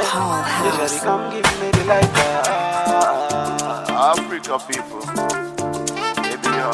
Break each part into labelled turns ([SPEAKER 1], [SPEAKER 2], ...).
[SPEAKER 1] Whole
[SPEAKER 2] They
[SPEAKER 1] house.
[SPEAKER 2] say come give me the lighter. Africa people, baby yo.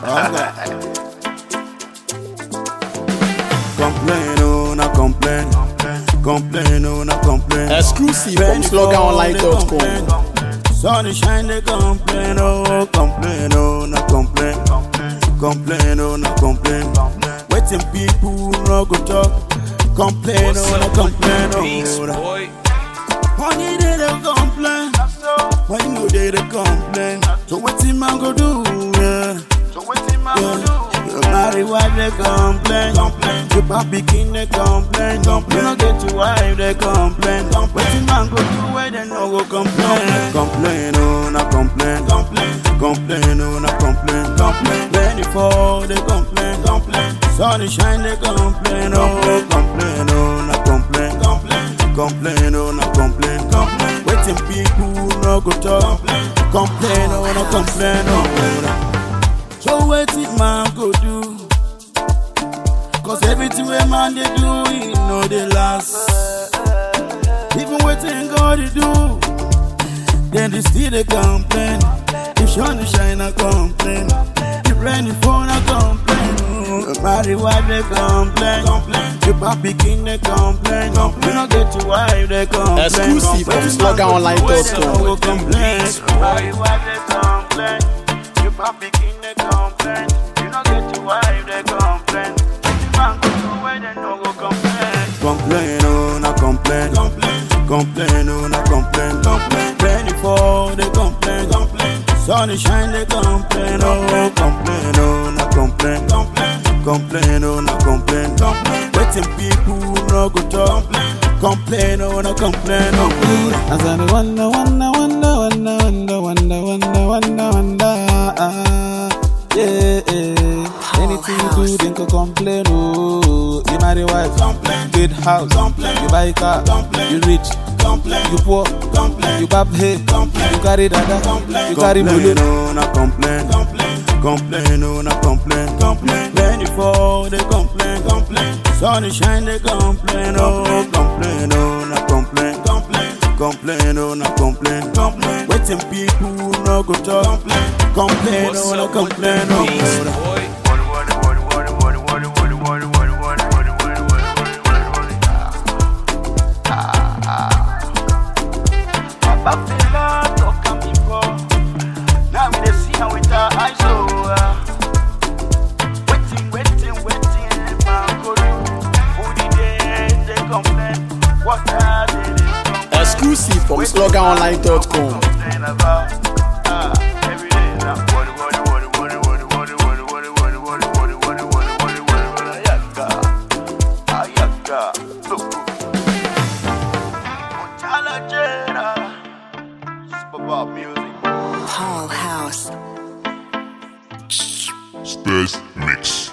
[SPEAKER 3] Complain, oh, not complain. Complain, oh, not complain.
[SPEAKER 4] Exclusive from sloganonline.com.
[SPEAKER 3] Sun shine, they complain, oh, complain, oh, not complain. Complain, oh, not complain. Waiting people, no go talk. Complain, oh, not complain, oh. When you did a complain, when you did a complain. So what him man go do, yeah.
[SPEAKER 2] So what him man go do?
[SPEAKER 3] Your married wife, they complain. Your papi king, they complain. You no get to wife, they complain. What him man go do, where they no go complain. Complain, oh, not complain. Complain, oh, not complain. When it fall, they complain. Sun shine, they complain. Oh, complain, oh, not complain. Complain, oh, not complain. Waiting people, no go talk. Complain, oh, not complain, oh. So waiting man go do. Cause everything we man they do, he know they last. Even waiting God they do, then they still they complain. If sun shine, I complain. If rainy fall, I complain. Your married wife, they complain. Your papi king, they complain. You no get to wife, they complain.
[SPEAKER 4] Exclusive from sloganonline.com.
[SPEAKER 3] Your married wife, they complain. Your papi king, they complain. You no get to wife, they complain. If man go to where they no go complain. Complain, oh, not complain. Complain, oh, not complain. Rainy fall, they complain. Sun shine, they complain. Oh, complain, oh, not complain. Complain, oh, not complain. Waiting people, no go talk. Complain, oh, not complain. Oh, as I wonder. Yeah. Anything you do, then go complain. Oh, you marry wife, good house, you buy a car, you rich, you poor, you bab head, you carry dada, you carry bulu. No, not complain. Complain, oh, not complain. When you fall, they complain. Sun shine, they complain. Oh, complain, oh, not complain. Complain, oh, not complain. Waiting people, no go talk. Complain, oh, not complain. Oh,
[SPEAKER 4] Exclusive from sloganonline.com.
[SPEAKER 1] Whole house.
[SPEAKER 5] Space Mix.